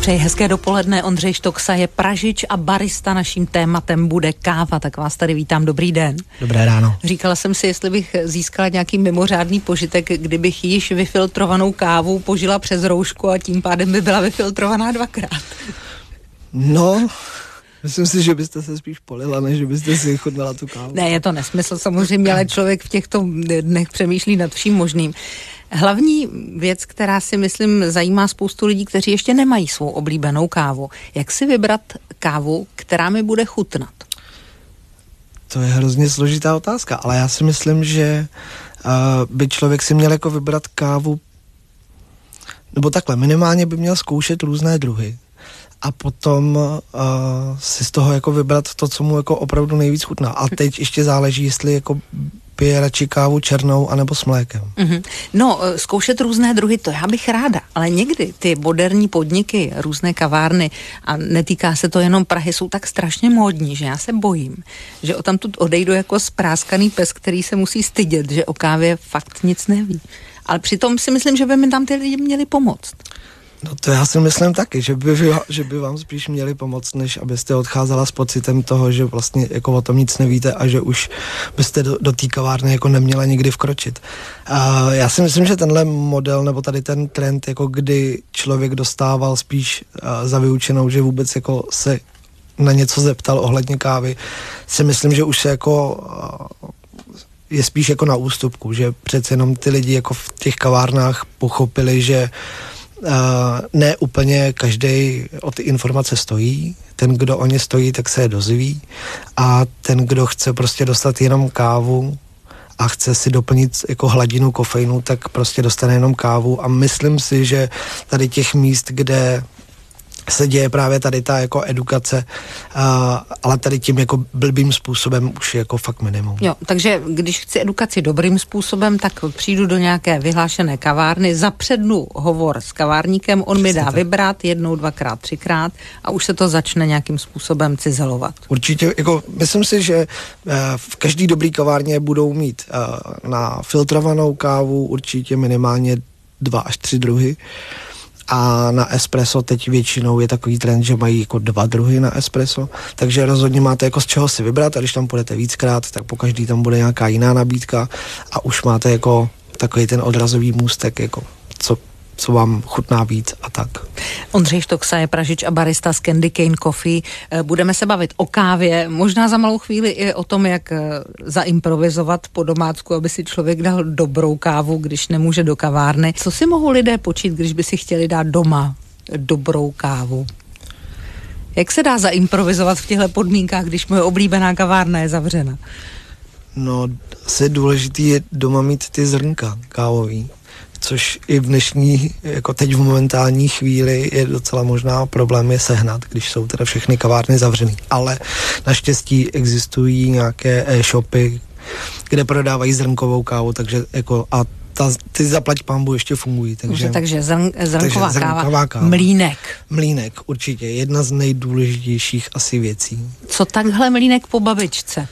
Přeji hezké dopoledne. Ondřej Štoksa je pražič a barista. Naším tématem bude káva, tak vás tady vítám. Dobrý den. Dobré ráno. Říkala jsem si, jestli bych získala nějaký mimořádný požitek, kdybych již vyfiltrovanou kávu požila přes roušku a tím pádem by byla vyfiltrovaná dvakrát. No, myslím si, že byste se spíš polila, než že byste si chutnala tu kávu. Ne, je to nesmysl samozřejmě, ale člověk v těchto dnech přemýšlí nad vším možným. Hlavní věc, která si myslím zajímá spoustu lidí, kteří ještě nemají svou oblíbenou kávu. Jak si vybrat kávu, která mi bude chutnat? To je hrozně složitá otázka, ale já si myslím, že by člověk si měl jako vybrat kávu, nebo takhle, minimálně by měl zkoušet různé druhy a potom si z toho jako vybrat to, co mu jako opravdu nejvíc chutná. A teď ještě záleží, jestli jako pije radši kávu černou anebo s mlékem. Mm-hmm. No, zkoušet různé druhy, to já bych ráda, ale někdy ty moderní podniky, různé kavárny, a netýká se to jenom Prahy, jsou tak strašně módní, že já se bojím, že odtamtud odejdu jako spráskaný pes, který se musí stydět, že o kávě fakt nic neví. Ale přitom si myslím, že by mi tam ty lidi měli pomoct. No to já si myslím taky, že by vám spíš měli pomoct, než abyste odcházela s pocitem toho, že vlastně jako o tom nic nevíte a že už byste do té kavárny jako neměla nikdy vkročit. Já si myslím, že tenhle model nebo tady ten trend, jako kdy člověk dostával spíš za vyučenou, že vůbec jako se na něco zeptal ohledně kávy, si myslím, že už se jako je spíš jako na ústupku, že přece jenom ty lidi jako v těch kavárnách pochopili, že ne úplně každý o ty informace stojí. Ten, kdo o ně stojí, tak se je dozví. A ten, kdo chce prostě dostat jenom kávu a chce si doplnit jako hladinu kofeinu, tak prostě dostane jenom kávu. A myslím si, že tady těch míst, kde se děje právě tady ta jako edukace, ale tady tím jako blbým způsobem už je jako fakt minimum. Jo, takže když chci edukaci dobrým způsobem, tak přijdu do nějaké vyhlášené kavárny, zapřednu hovor s kavárníkem, on mi dá vybrat jednou, dvakrát, třikrát a už se to začne nějakým způsobem cizelovat. Určitě, jako myslím si, že v každý dobrý kavárně budou mít na filtrovanou kávu určitě minimálně 2 až 3 druhy. A na espresso teď většinou je takový trend, že mají jako 2 druhy na espresso, takže rozhodně máte jako z čeho si vybrat a když tam půjdete víckrát, tak po každý tam bude nějaká jiná nabídka a už máte jako takový ten odrazový můstek, jako co vám chutná víc a tak. Ondřej Štoksa je pražič a barista z Candy Cane Coffee. Budeme se bavit o kávě, možná za malou chvíli i o tom, jak zaimprovizovat po domácku, aby si člověk dal dobrou kávu, když nemůže do kavárny. Co si mohou lidé počít, když by si chtěli dát doma dobrou kávu? Jak se dá zaimprovizovat v těchto podmínkách, když moje oblíbená kavárna je zavřena? No, asi důležitý je doma mít ty zrnka kávový, což i v dnešní, jako teď v momentální chvíli je docela možná problém je sehnat, když jsou teda všechny kavárny zavřený. Ale naštěstí existují nějaké e-shopy, kde prodávají zrnkovou kávu, takže jako a ty zaplať pambu ještě fungují. Takže zrnková káva. Mlýnek určitě, jedna z nejdůležitějších asi věcí. Co takhle mlýnek po babičce?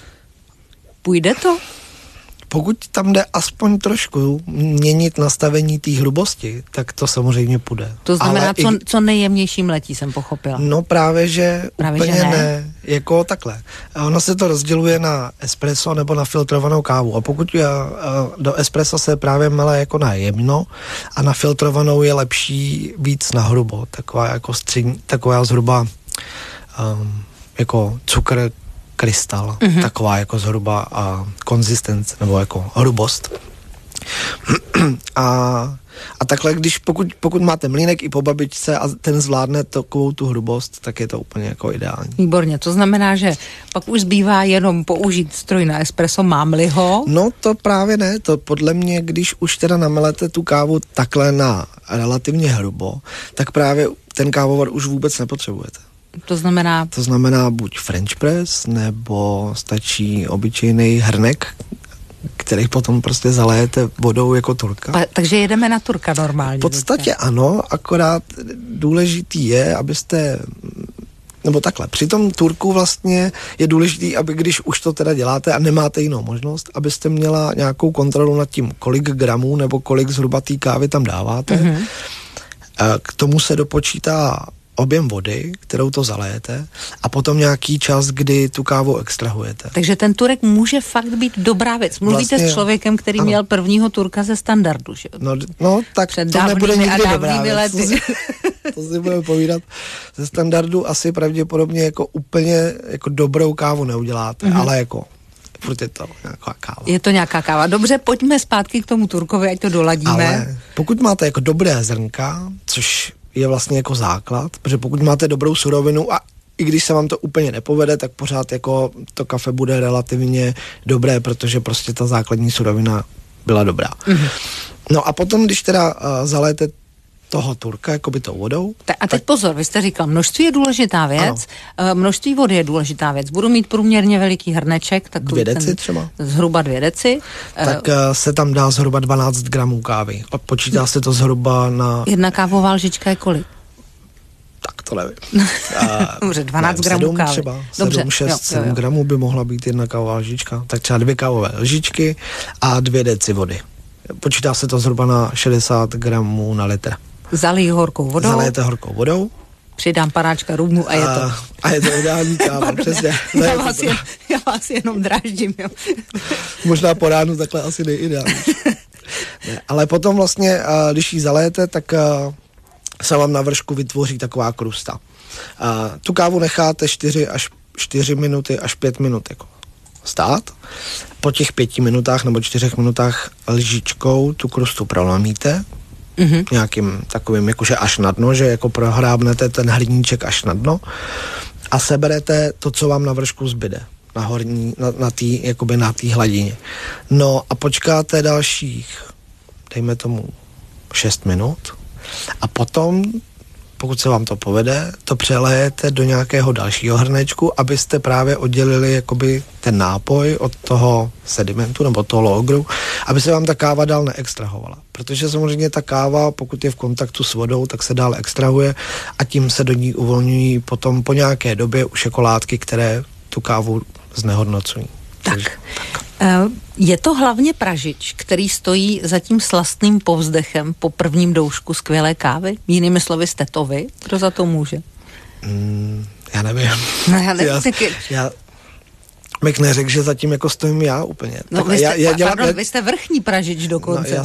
Půjde to? Pokud tam jde aspoň trošku měnit nastavení té hrubosti, tak to samozřejmě půjde. To znamená, co nejjemnější mletí, jsem pochopila. No právě, že úplně ne. Jako takhle. Ono se to rozděluje na espresso nebo na filtrovanou kávu. A pokud do espresso se právě mele jako na jemno a na filtrovanou je lepší víc na hrubo. Taková jako střední, taková zhruba jako cukr, krystal, taková jako zhruba konzistence, nebo jako hrubost. A takhle, pokud máte mlýnek i po babičce a ten zvládne takovou tu hrubost, tak je to úplně jako ideální. Výborně, to znamená, že pak už zbývá jenom použít stroj na espresso, mám-li ho? No to právě ne, to podle mě, když už teda namelete tu kávu takhle na relativně hrubo, tak právě ten kávovar už vůbec nepotřebujete. To znamená buď French press, nebo stačí obyčejný hrnek, který potom prostě zalejete vodou jako turka. Takže jedeme na turka normálně. V podstatě ano, akorát důležitý je, abyste, nebo takhle, při tom turku vlastně je důležitý, aby když už to teda děláte a nemáte jinou možnost, abyste měla nějakou kontrolu nad tím, kolik gramů nebo kolik zhruba té kávy tam dáváte. K tomu se dopočítá objem vody, kterou to zaléjete a potom nějaký čas, kdy tu kávu extrahujete. Takže ten turek může fakt být dobrá věc. Mluvíte vlastně, s člověkem, který měl prvního turka ze standardu, že? No tak před to nebude nikdy dobrá věc. To si budeme povídat. Ze standardu asi pravděpodobně jako úplně jako dobrou kávu neuděláte, ale jako furt je to nějaká káva. Je to nějaká káva. Dobře, pojďme zpátky k tomu turkovi, ať to doladíme. Ale pokud máte jako dobré zrnka, což je vlastně jako základ, protože pokud máte dobrou surovinu a i když se vám to úplně nepovede, tak pořád jako to kafe bude relativně dobré, protože prostě ta základní surovina byla dobrá. No a potom, když teda zaléte toho turka jakoby tou vodou. A teď pozor, vy jste říkal, množství je důležitá věc, množství vody je důležitá věc. Budu mít průměrně veliký hrneček, takový 2 deci třeba. Zhruba 2 deci. Tak se tam dá zhruba 12 gramů kávy. Počítá se to zhruba na... Jedna kávová lžička je kolik? Tak to nevím. Dobře, 12 gramů kávy. Třeba 7 gramů by mohla být jedna kávová lžička. Tak třeba 2 kávové lžičky a 2 deci vody. Počítá se to zhruba na 60 gramů na litr. Zalij horkou vodou. Zalijete horkou vodou. Přidám panáčka rumu a je to. A je to ideální káva, přesně. Já vás jenom dráždím, jo. Možná po ránu takhle asi nejideální. Ne, ale potom vlastně, když ji zalijete, tak se vám na vršku vytvoří taková krusta. Tu kávu necháte 4 minuty až 5 minut jako stát. Po těch 5 minutách nebo 4 minutách lžičkou tu krustu prolomíte. Nějakým takovým, jakože až na dno, že jako prohrábnete ten hrníček až na dno a seberete to, co vám na vršku zbyde, na horní, na té hladině. No a počkáte dalších, dejme tomu 6 minut a potom, pokud se vám to povede, to přelejete do nějakého dalšího hrnečku, abyste právě oddělili jakoby ten nápoj od toho sedimentu nebo toho logru, aby se vám ta káva dál neextrahovala. Protože samozřejmě ta káva, pokud je v kontaktu s vodou, tak se dál extrahuje a tím se do ní uvolňují potom po nějaké době už jako látky, které tu kávu znehodnocují. Tak. Je to hlavně pražič, který stojí za tím slastným povzdechem po prvním doušku skvělé kávy? Jinými slovy, jste to vy? Kdo za to může? Já nevím. No já nevím. Já bych neřekl, že zatím jako stojím já úplně. No vy jste vrchní pražič dokonce.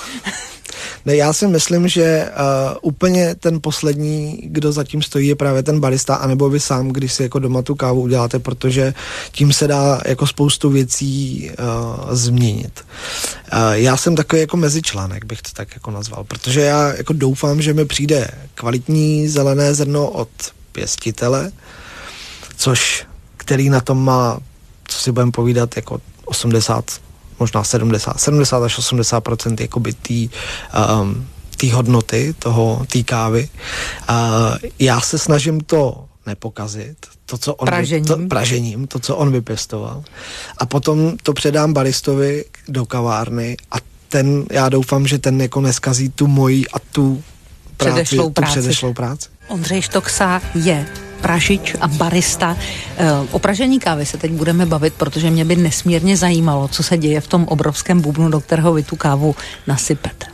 No, já si myslím, že úplně ten poslední, kdo zatím stojí, je právě ten barista, anebo vy sám, když si jako doma tu kávu uděláte, protože tím se dá jako spoustu věcí změnit. Já jsem takový jako mezičlánek, bych to tak jako nazval, protože já jako doufám, že mi přijde kvalitní zelené zrno od pěstitele, který na tom má, co si budeme povídat, jako 80, možná 70 až 80% jakoby té hodnoty té kávy. Já se snažím to nepokazit, to, co on pražením, to, co on vypěstoval. A potom to předám baristovi do kavárny a já doufám, že ten jako neskazí tu moji a tu předešlou práci. Ondřej Štoksa je pražič a barista. O pražení kávy se teď budeme bavit, protože mě by nesmírně zajímalo, co se děje v tom obrovském bubnu, do kterého vy tu kávu nasypete.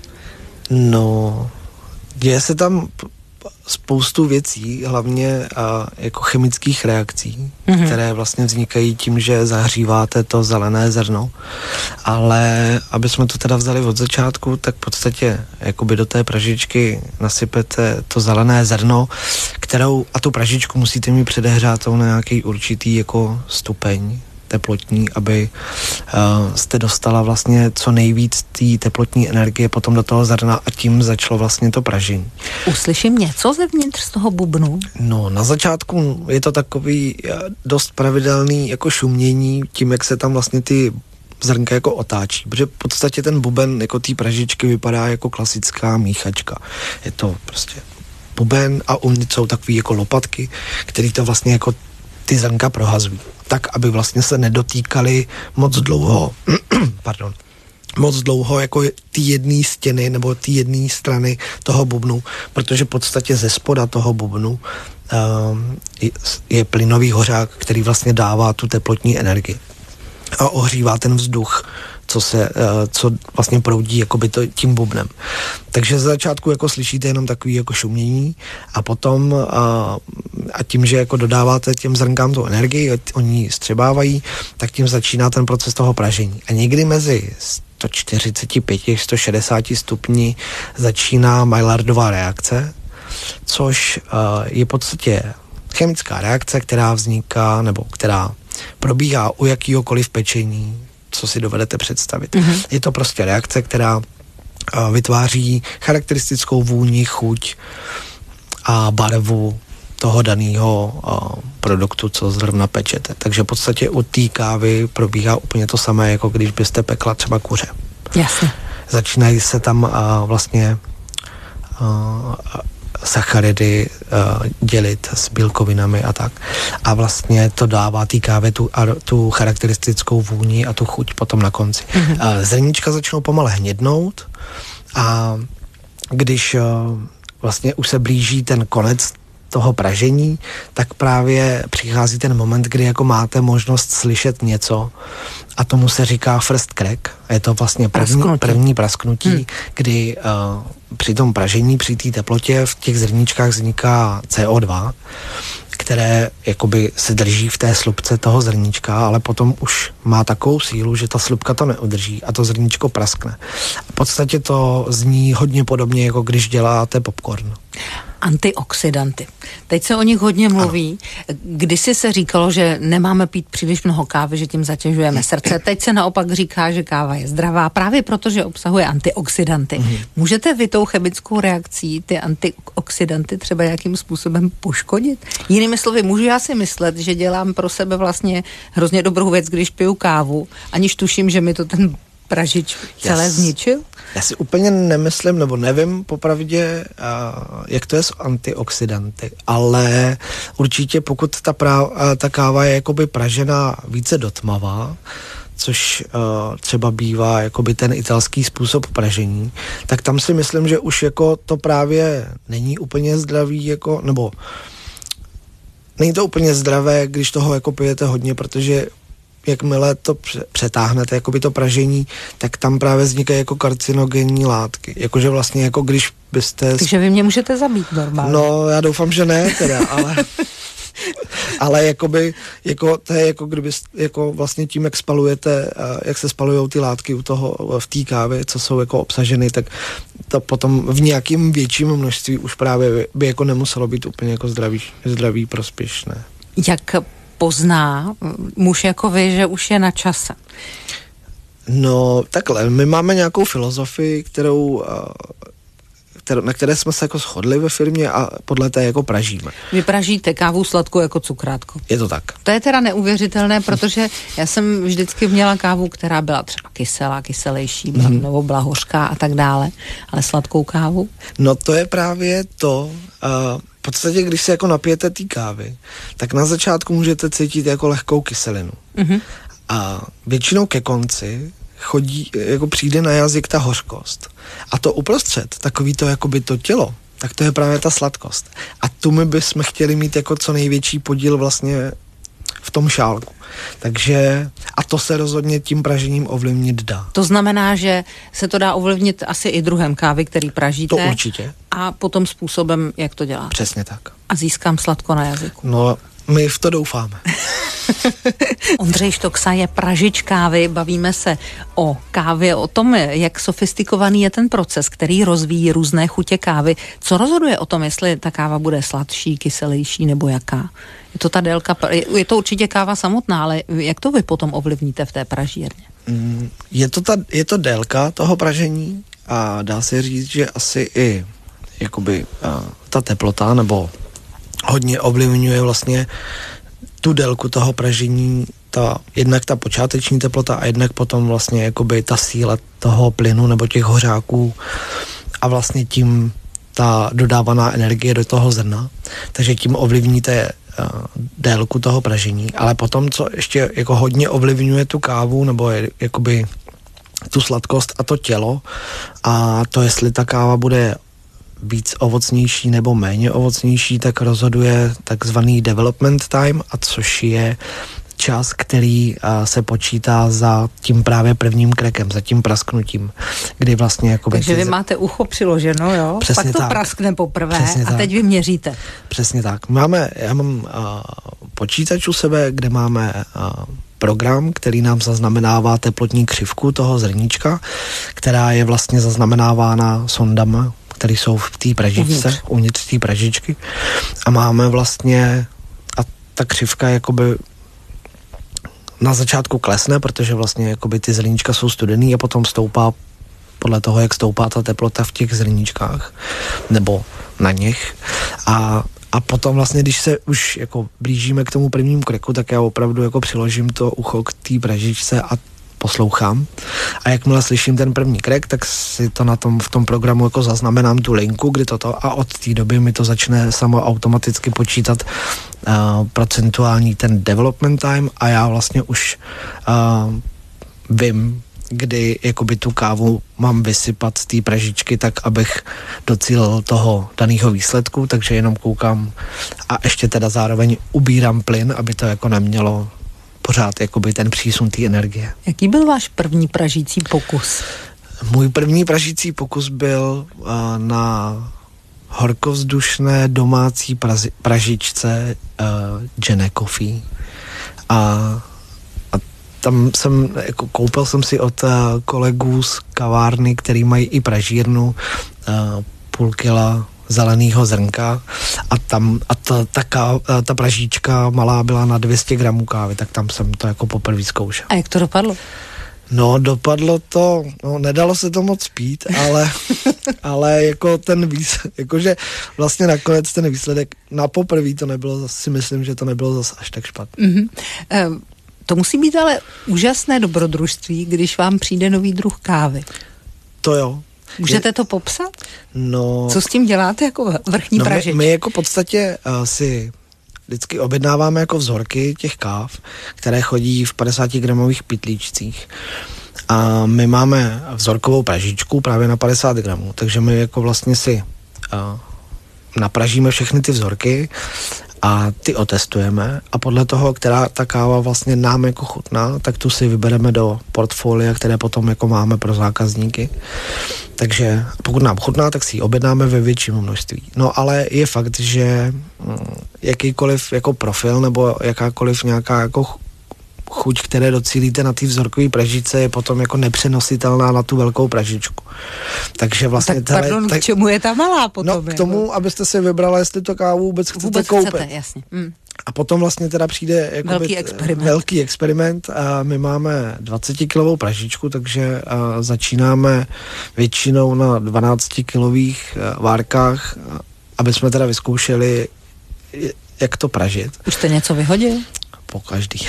No, děje se tam spoustu věcí, hlavně jako chemických reakcí, které vlastně vznikají tím, že zahříváte to zelené zrno. Ale aby jsme to teda vzali od začátku, tak v podstatě jakoby do té pražičky nasypete to zelené zrno, a tu pražičku musíte mít předehřátou na nějaký určitý jako stupeň teplotní, aby jste dostala vlastně co nejvíc té teplotní energie potom do toho zrna a tím začalo vlastně to pražení. Uslyším něco zevnitř z toho bubnu? No, na začátku je to takový dost pravidelný jako šumění tím, jak se tam vlastně ty zrnka jako otáčí, protože v podstatě ten buben jako té pražičky vypadá jako klasická míchačka. Je to prostě buben a uvnitř jsou takový jako lopatky, které to vlastně jako ty zrnka prohazují. Tak, aby vlastně se nedotýkaly moc dlouho jako ty jedné stěny nebo ty jedné strany toho bubnu, protože v podstatě ze spoda toho bubnu je plynový hořák, který vlastně dává tu teplotní energii a ohřívá ten vzduch co vlastně proudí jakoby tím bubnem. Takže z začátku jako slyšíte jenom takový jako šumění a potom a tím, že jako dodáváte těm zrnkám tu energii, oni střebávají, tak tím začíná ten proces toho pražení. A někdy mezi 145-160 stupni začíná Maillardova reakce, což je v podstatě chemická reakce, která vzniká nebo která probíhá u jakýhokoliv pečení, co si dovedete představit. Mm-hmm. Je to prostě reakce, která vytváří charakteristickou vůni, chuť a barvu toho daného produktu, co zrovna pečete. Takže v podstatě u té kávy probíhá úplně to samé, jako když byste pekla třeba kuře. Jasně. Začínají se tam vlastně sacharidy dělit s bílkovinami a tak. A vlastně to dává té kávě tu charakteristickou vůni a tu chuť potom na konci. Mm-hmm. Zrníčka začnou pomale hnědnout a když vlastně už se blíží ten konec toho pražení, tak právě přichází ten moment, kdy jako máte možnost slyšet něco a tomu se říká first crack. Je to vlastně první prasknutí, kdy při tom pražení, při té teplotě v těch zrníčkách vzniká CO2, které jakoby se drží v té slupce toho zrníčka, ale potom už má takovou sílu, že ta slupka to neudrží a to zrníčko praskne. V podstatě to zní hodně podobně, jako když děláte popcorn. Antioxidanty. Teď se o nich hodně mluví. Kdysi se říkalo, že nemáme pít příliš mnoho kávy, že tím zatěžujeme srdce. Teď se naopak říká, že káva je zdravá právě proto, že obsahuje antioxidanty. Můžete vy tou chemickou reakcí ty antioxidanty třeba jakým způsobem poškodit? Jinými slovy, můžu já si myslet, že dělám pro sebe vlastně hrozně dobrou věc, když piju kávu, aniž tuším, že mi to ten pražič celé zničil? Já si úplně nemyslím, nebo nevím popravdě, jak to je s antioxidanty, ale určitě pokud ta káva je jakoby pražená více dotmavá, což třeba bývá jakoby ten italský způsob pražení, tak tam si myslím, že už jako to právě není úplně zdravý, jako, nebo není to úplně zdravé, když toho jako pijete hodně, protože jakmile to přetáhnete, jakoby to pražení, tak tam právě vznikají jako karcinogenní látky. Jakože vlastně jako když byste... Takže vy mě můžete zabít normálně. No, já doufám, že ne teda, ale jakoby, jako, to je jako kdyby, jako vlastně tím, jak spalujete, jak se spalujou ty látky u toho, v té kávě, co jsou jako obsaženy, tak to potom v nějakém větším množství už právě by jako nemuselo být úplně jako zdraví prospěšné. Jak pozná muž jako vy, že už je na čase? No, takhle, my máme nějakou filozofii, na které jsme se jako shodli ve firmě a podle té jako pražíme. Vy pražíte kávu sladkou jako cukrátko. Je to tak. To je teda neuvěřitelné, protože já jsem vždycky měla kávu, která byla třeba kyselá, kyselejší, nebo byla hořká a tak dále, ale sladkou kávu? No to je právě to, v podstatě, když se jako napijete té kávy, tak na začátku můžete cítit jako lehkou kyselinu. A většinou ke konci přijde na jazyk ta hořkost. A to uprostřed, takový to jakoby to tělo, tak to je právě ta sladkost. A tu my bychom chtěli mít jako co největší podíl vlastně v tom šálku. Takže, a to se rozhodně tím pražením ovlivnit dá. To znamená, že se to dá ovlivnit asi i druhem kávy, který pražíte. To určitě. A potom způsobem, jak to děláte. Přesně tak. A získám sladko na jazyku. No, my v to doufáme. Ondřej Štoksa je pražič kávy, bavíme se o kávě, o tom, jak sofistikovaný je ten proces, který rozvíjí různé chutě kávy. Co rozhoduje o tom, jestli ta káva bude sladší, kyselější nebo jaká? Je to ta délka, je to určitě káva samotná, ale jak to vy potom ovlivníte v té pražírně? Je to délka toho pražení a dá se říct, že asi i jakoby ta teplota nebo hodně ovlivňuje vlastně tu délku toho pražení, jednak ta počáteční teplota a jednak potom vlastně jakoby ta síla toho plynu nebo těch hořáků a vlastně tím ta dodávaná energie do toho zrna, takže tím ovlivníte délku toho pražení, ale potom, co ještě jako hodně ovlivňuje tu kávu nebo jakoby tu sladkost a to tělo a to, jestli ta káva bude víc ovocnější nebo méně ovocnější, tak rozhoduje takzvaný development time, a což je čas, který se počítá za tím právě prvním krekem, za tím prasknutím, kdy vlastně jakoby... Takže vy máte ucho přiloženo, jo? Přesně pak to tak. praskne poprvé Přesně a tak. teď vy měříte. Přesně tak. Já mám počítač u sebe, kde máme program, který nám zaznamenává teplotní křivku toho zrníčka, která je vlastně zaznamenávána sondama, které jsou v té pražičce, uvnitř té pražičky. A máme vlastně, a ta křivka jakoby na začátku klesne, protože vlastně jakoby ty zrníčka jsou studený a potom stoupá podle toho, jak stoupá ta teplota v těch zrníčkách nebo na nich. A potom vlastně, když se už jako blížíme k tomu prvnímu kreku, tak já opravdu jako přiložím to ucho k té pražičce a poslouchám. A jakmile slyším ten první krek, tak si to v tom programu jako zaznamenám tu linku, kdy toto a od té doby mi to začne samo automaticky počítat procentuální ten development time a já vlastně už vím, kdy jakoby tu kávu mám vysypat z té pražičky tak, abych docílil toho daného výsledku, takže jenom koukám a ještě teda zároveň ubírám plyn, aby to jako nemělo pořád jakoby ten přísun té energie. Jaký byl váš první pražící pokus? Můj první pražící pokus byl na horkovzdušné domácí pražičce Gene Coffee a tam jsem, jako koupil jsem si od kolegů z kavárny, který mají i pražírnu, půl kila zeleného zrnka a ta pražíčka malá byla na 200 gramů kávy, tak tam jsem to jako poprvé zkoušel. A jak to dopadlo? No, dopadlo to, nedalo se to moc pít, ale jako jakože vlastně nakonec ten výsledek na poprvé to nebylo, si myslím, že to nebylo zase až tak špatné. Mm-hmm. To musí být ale úžasné dobrodružství, když vám přijde nový druh kávy. To jo. Můžete to popsat? No. Co s tím děláte jako vrchní pražič? My jako v podstatě si vždycky objednáváme jako vzorky těch káv, které chodí v 50 gramových pytlíčcích. A my máme vzorkovou pražičku právě na 50 gramů, takže my jako vlastně si napražíme všechny ty vzorky a ty otestujeme a podle toho, která ta káva vlastně nám jako chutná, tak tu si vybereme do portfolia, které potom jako máme pro zákazníky. Takže pokud nám chutná, tak si ji objednáme ve větším množství. No ale je fakt, že jakýkoliv jako profil nebo jakákoliv nějaká jako chuť, které docílíte na ty vzorkové pražičce, je potom jako nepřenositelná na tu velkou pražičku. Takže vlastně... K čemu je ta malá potom? No, k tomu, abyste si vybrala, jestli to kávu vůbec chcete koupit. Chcete, jasně. A potom vlastně teda přijde velký experiment a my máme 20-kilovou pražičku, takže začínáme většinou na 12-kilových várkách, aby jsme teda vyzkoušeli, jak to pražit. Už jste něco vyhodil? Po každý.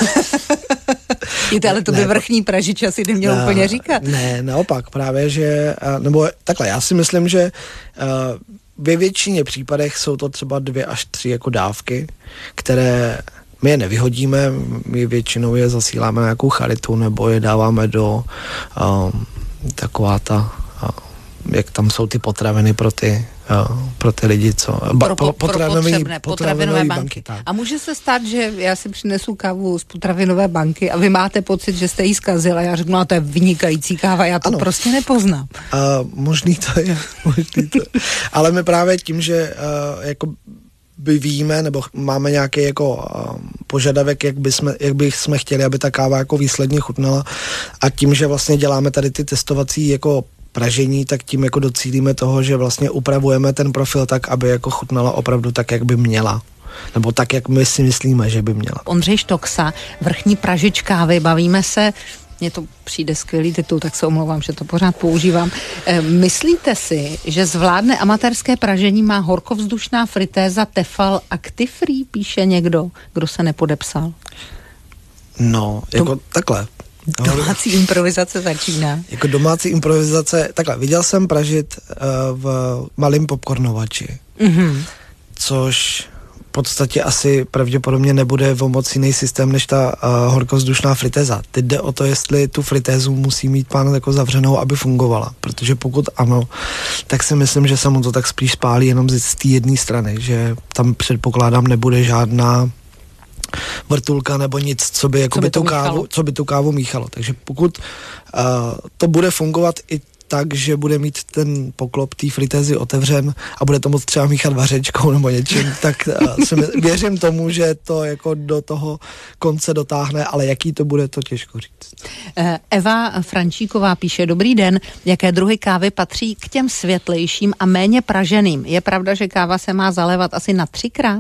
Ale to by vrchní pražič asi neměl úplně říkat. Ne, naopak, právě, že, nebo takhle, já si myslím, že ve většině případech jsou to třeba 2 až 3 jako dávky, které my je nevyhodíme, my většinou je zasíláme na nějakou charitu, nebo je dáváme do taková ta, jak tam jsou ty potraviny pro ty lidi, co... Potravinové banky. Tak. A může se stát, že já si přinesu kávu z potravinové banky a vy máte pocit, že jste jí zkazil a já řeknu, no to je vynikající káva, já to prostě nepoznám. Možný to je. Ale my právě tím, že jako víme, nebo máme nějaký jako požadavek, jak bychom chtěli, aby ta káva jako výsledně chutnala a tím, že vlastně děláme tady ty testovací jako pražení, tak tím jako docílíme toho, že vlastně upravujeme ten profil tak, aby jako chutnala opravdu tak, jak by měla. Nebo tak, jak my si myslíme, že by měla. Ondřej Štoksa, vrchní pražič kávy, bavíme se, mně to přijde skvělý titul, tak se omlouvám, že to pořád používám. Myslíte si, že zvládne amatérské pražení má horkovzdušná fritéza Tefal Actifree, píše někdo, kdo se nepodepsal? No, jako takhle. Domácí improvizace začíná. Jako domácí improvizace, takhle, viděl jsem pražit v malým popcornovači, což v podstatě asi pravděpodobně nebude o moc jiný systém než ta horkovzdušná fritéza. Teď jde o to, jestli tu fritézu musí mít pán jako zavřenou, aby fungovala, protože pokud ano, tak si myslím, že se mu to tak spíš spálí jenom z té jedné strany, že tam předpokládám nebude žádná vrtulka nebo nic, co by tu kávu míchalo. Takže pokud to bude fungovat i tak, že bude mít ten poklop té fritézy otevřen a bude to moc třeba míchat vařečkou nebo něčím, tak věřím tomu, že to jako do toho konce dotáhne, ale jaký to bude, to těžko říct. Eva Frančíková píše: dobrý den, jaké druhy kávy patří k těm světlejším a méně praženým? Je pravda, že káva se má zalévat asi na 3krát?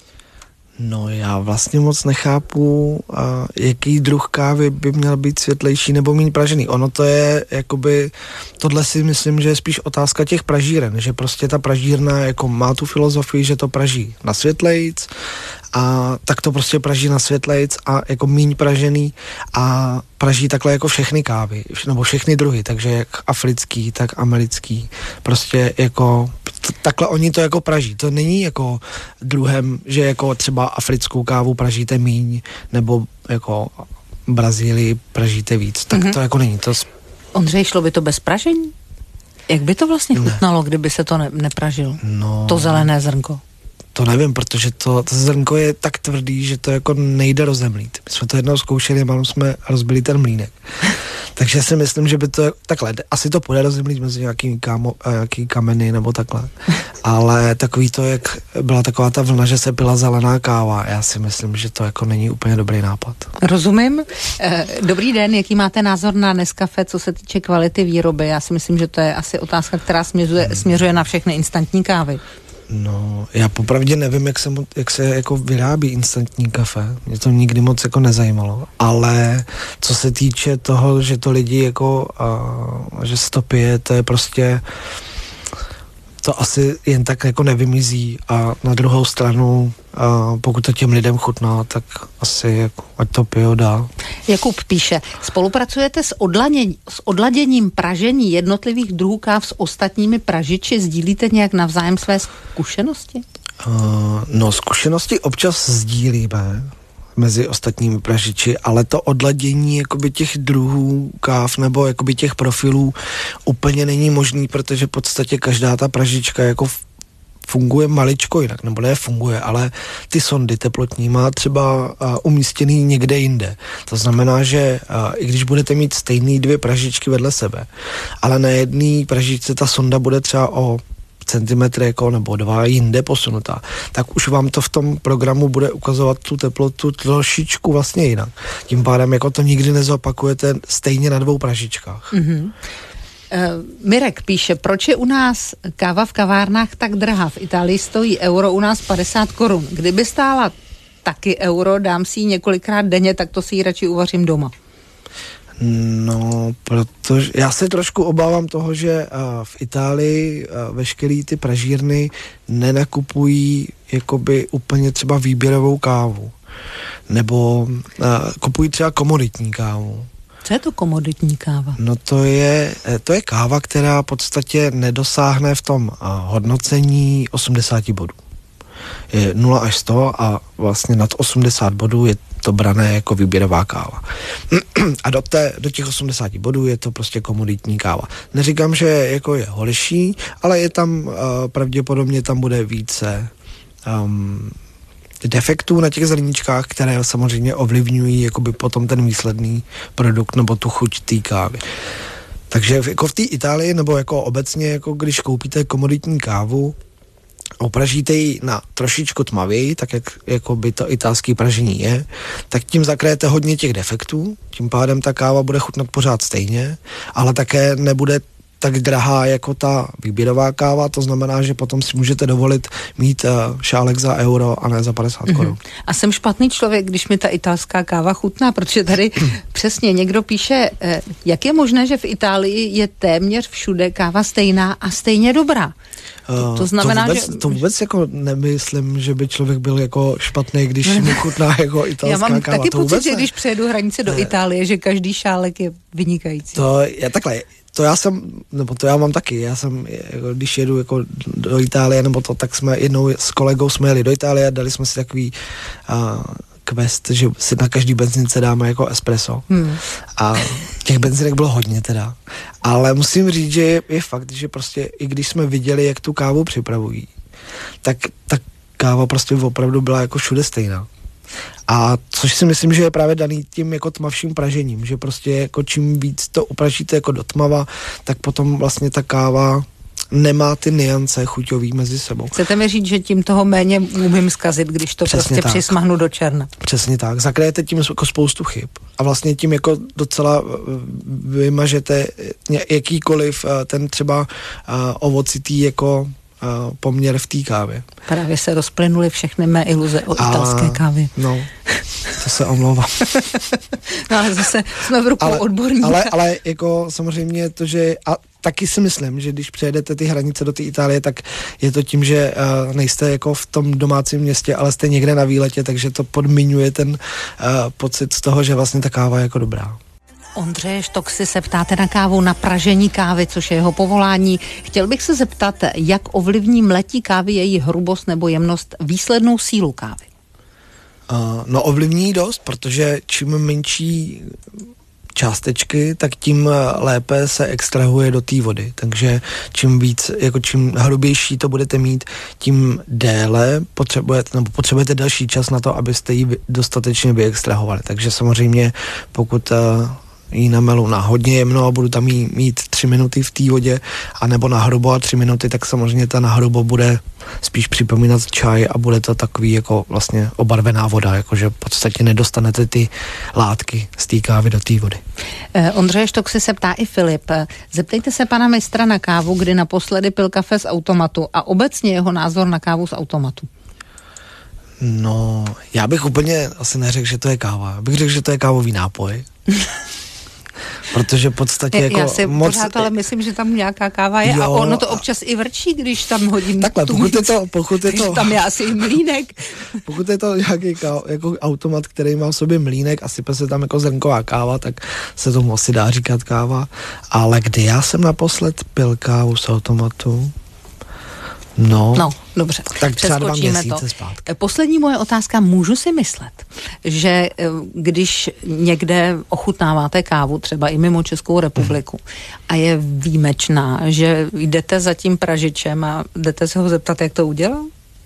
No já vlastně moc nechápu, jaký druh kávy by měl být světlejší nebo méně pražený. Ono to je jakoby, tohle si myslím, že je spíš otázka těch pražíren, že prostě ta pražírna jako má tu filozofii, že to praží na světlejc a tak to prostě praží na světlejc a jako míň pražený a praží takhle jako všechny kávy, nebo všechny druhy, takže jak africký, tak americký, prostě jako takhle oni to jako praží. To není jako druhem, že jako třeba africkou kávu pražíte míň, nebo jako Brazílii pražíte víc. Tak to jako není. To... Ondřej, šlo by to bez pražení? Jak by to vlastně chutnalo, kdyby se to nepražilo? No, to zelené zrnko. To nevím, protože to zrnko je tak tvrdý, že to jako nejde rozemlít. My jsme to jednou zkoušeli, málo jsme rozbili ten mlýnek. Takže si myslím, že by to takhle, asi to půjde rozemlít mezi nějaký kameny nebo takhle. Ale takový to, jak byla taková ta vlna, že se pila zelená káva, já si myslím, že to jako není úplně dobrý nápad. Rozumím. Dobrý den, jaký máte názor na Nescafé, co se týče kvality výroby? Já si myslím, že to je asi otázka, která směřuje na všechny instantní kávy. No, já popravdě nevím, jak se jako vyrábí instantní kafe. Mě to nikdy moc jako nezajímalo. Ale co se týče toho, že to lidi jako, že se to pije, to je prostě, to asi jen tak jako nevymizí a na druhou stranu, pokud to těm lidem chutná, tak asi jako, ať to pijou dál. Jakub píše: spolupracujete s odladěním pražení jednotlivých druhů káv s ostatními pražiči? Sdílíte nějak navzájem své zkušenosti? No, zkušenosti občas sdílíme mezi ostatními pražiči, ale to odladění jakoby těch druhů káv nebo jakoby těch profilů úplně není možný, protože v podstatě každá ta pražička jako funguje maličko jinak, nebo ne funguje, ale ty sondy teplotní má třeba umístěný někde jinde. To znamená, že i když budete mít stejný 2 pražičky vedle sebe, ale na jedné pražičce ta sonda bude třeba o centimetry jako, nebo 2 jinde posunutá, tak už vám to v tom programu bude ukazovat tu teplotu trošičku vlastně jinak. Tím pádem jako to nikdy nezopakujete stejně na 2 pražičkách. Mm-hmm. Mirek píše: proč je u nás káva v kavárnách tak drahá? V Itálii stojí euro, u nás 50 korun. Kdyby stála taky euro, dám si ji několikrát denně, tak to si ji radši uvařím doma. No, protože já se trošku obávám toho, že v Itálii veškerý ty pražírny nenakupují jakoby úplně třeba výběrovou kávu. Nebo kupují třeba komoditní kávu. Co je to komoditní káva? No to je káva, která v podstatě nedosáhne v tom hodnocení 80 bodů. Je 0 až 100 a vlastně nad 80 bodů je to brané jako výběrová káva. A do těch 80 bodů je to prostě komoditní káva. Neříkám, že jako je horší, ale je tam pravděpodobně tam bude více defektů na těch zrníčkách, které samozřejmě ovlivňují jakoby potom ten výsledný produkt nebo tu chuť té kávy. Takže jako v té Itálii nebo jako obecně, jako když koupíte komoditní kávu, opražíte ji na trošičku tmavěji, tak jak jako by to italské pražení je, tak tím zakryjete hodně těch defektů, tím pádem ta káva bude chutnat pořád stejně, ale také nebude tak drahá jako ta výběrová káva, to znamená, že potom si můžete dovolit mít šálek za euro a ne za 50 korun. A jsem špatný člověk, když mi ta italská káva chutná, protože tady přesně někdo píše, jak je možné, že v Itálii je téměř všude káva stejná a stejně dobrá. To znamená, to vůbec jako nemyslím, že by člověk byl jako špatný, když mu chutná jako italská káva. Já mám taky pocit, že když přejedu hranice do Itálie, že každý šálek je vynikající. To já mám taky. Já jsem, jako, když jedu jako do Itálie, nebo to, tak jsme jednou s kolegou jsme jeli do Itálie a dali jsme si takový quest, že si na každý benzince dáme jako espresso. A těch benzinek bylo hodně teda. Ale musím říct, že je fakt, že prostě i když jsme viděli, jak tu kávu připravují, tak ta káva prostě opravdu byla jako všude stejná. A což si myslím, že je právě daný tím jako tmavším pražením, že prostě jako čím víc to upražíte jako do tmava, tak potom vlastně ta káva nemá ty niance chuťový mezi sebou. Chcete mi říct, že tím toho méně umím zkazit, když to přesně prostě tak přismahnu do černa? Přesně tak. Zakryjete tím jako spoustu chyb. A vlastně tím jako docela vymažete jakýkoliv ten třeba ovocitý jako poměr v té kávě. Právě se rozplynuly všechny mé iluze o italské kávě. No, to se omlouvám. No, ale zase jsme v rukou odborníka. Ale jako samozřejmě to, že a taky si myslím, že když přejedete ty hranice do té Itálie, tak je to tím, že nejste jako v tom domácím městě, ale jste někde na výletě, takže to podmiňuje ten pocit z toho, že vlastně ta káva je jako dobrá. Ondřeje Štoxy se ptáte na kávu, na pražení kávy, což je jeho povolání. Chtěl bych se zeptat, jak ovlivní mletí kávy její hrubost nebo jemnost výslednou sílu kávy? No ovlivní dost, protože čím menší částečky, tak tím lépe se extrahuje do té vody. Takže čím hrubější to budete mít, tím déle potřebujete další čas na to, abyste ji dostatečně vyextrahovali. Takže samozřejmě, pokud ji namelu na hodně jemno a budu tam mít 3 minuty v té vodě, anebo na hrubo a 3 minuty, tak samozřejmě ta na hrubo bude spíš připomínat čaj a bude to takový jako vlastně obarvená voda, jakože v podstatě nedostanete ty látky z té kávy do té vody. Ondřeje Štoxy se ptá i Filip. Zeptejte se pana mistra na kávu, kdy naposledy pil kafe z automatu a obecně jeho názor na kávu z automatu. No, já bych úplně asi neřekl, že to je káva. Já bych řekl, že to je kávový nápoj. Protože v podstatě jako já si pořád ale myslím, že tam nějaká káva je, jo, a ono to občas i vrčí, když tam hodím takhle, pokud je to tam je asi i mlýnek. Pokud je to nějaký jako automat, který má v sobě mlýnek a sype se tam jako zrnková káva, tak se tomu asi dá říkat káva. Ale kdy já jsem naposled pil kávu z automatu? No, dobře. Tak třeba 2 měsíce zpátky. Poslední moje otázka, můžu si myslet, že když někde ochutnáváte kávu, třeba i mimo Českou republiku, a je výjimečná, že jdete za tím pražičem a jdete se ho zeptat, jak to udělal?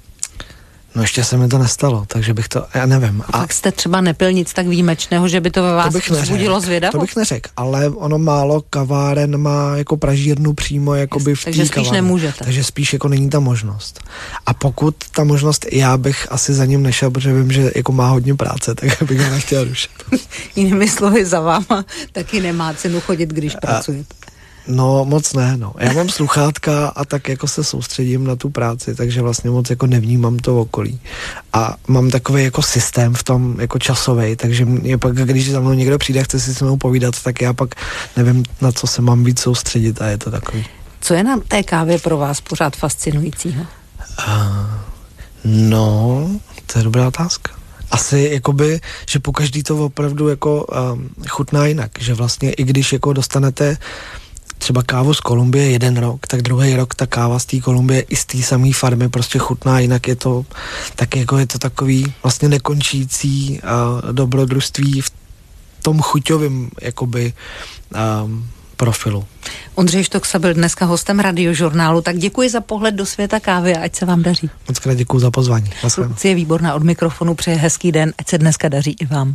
No ještě se mi to nestalo, takže bych to, já nevím. A tak jste třeba nepil nic tak výjimečného, že by to ve vás vzbudilo zvědavost? To bych neřekl, ale ono málo kaváren má jako pražírnu přímo jakoby v té takže spíš nemůžete. Takže spíš jako není ta možnost. A pokud ta možnost, já bych asi za ním nešel, protože vím, že jako má hodně práce, tak bych ho nechtěl rušit. Jinými slovy, za váma taky nemá cenu chodit, když pracujete. No moc ne, no. Já mám sluchátka a tak jako se soustředím na tu práci, takže vlastně moc jako nevnímám to okolí. A mám takový jako systém v tom jako časovej, takže mě pak, když za mnou někdo přijde a chce si s mnou povídat, tak já pak nevím, na co se mám víc soustředit a je to takový. Co je na té kávě pro vás pořád fascinujícího? No, to je dobrá otázka. Asi jakoby, že pokaždý to opravdu jako chutná jinak, že vlastně i když jako dostanete třeba kávu z Kolumbie 1 rok, tak druhý rok ta káva z té Kolumbie i z té samé farmy prostě chutná jinak, je to tak jako je to takový vlastně nekončící dobrodružství v tom chuťovém jakoby profilu. Ondřej Štoxa byl dneska hostem Radiožurnálu, tak děkuji za pohled do světa kávy a ať se vám daří. Moc krát děkuji za pozvání. Produkce je výborná, od mikrofonu přeje hezký den, ať se dneska daří i vám.